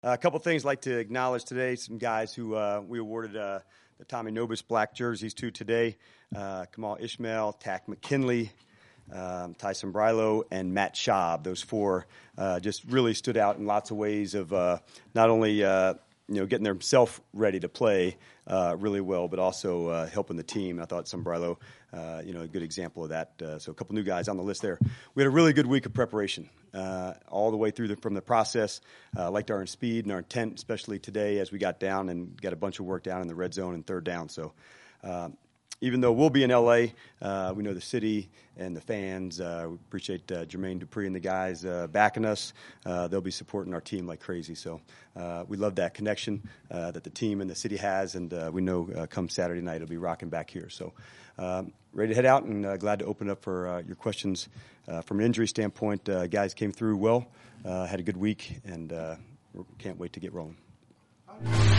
A couple things I'd like to acknowledge today. Some guys who we awarded the Tommy Nobis black jerseys to today. Kamal Ishmael, Tack McKinley, Tyson Brilo, and Matt Schaub. Those four just really stood out in lots of ways of not only getting themselves ready to play really well, but also helping the team. I thought Sombrilo, a good example of that. So a couple new guys on the list there. We had a really good week of preparation all the way through from the process. Liked our speed and our intent, especially today as we got down and got a bunch of work down in the red zone and third down. So even though we'll be in L.A., we know the city and the fans. We appreciate Jermaine Dupree and the guys backing us. They'll be supporting our team like crazy. So we love that connection that the team and the city has, and we know come Saturday night it'll be rocking back here. So ready to head out, and glad to open up for your questions. From an injury standpoint, guys came through well, had a good week, and can't wait to get rolling.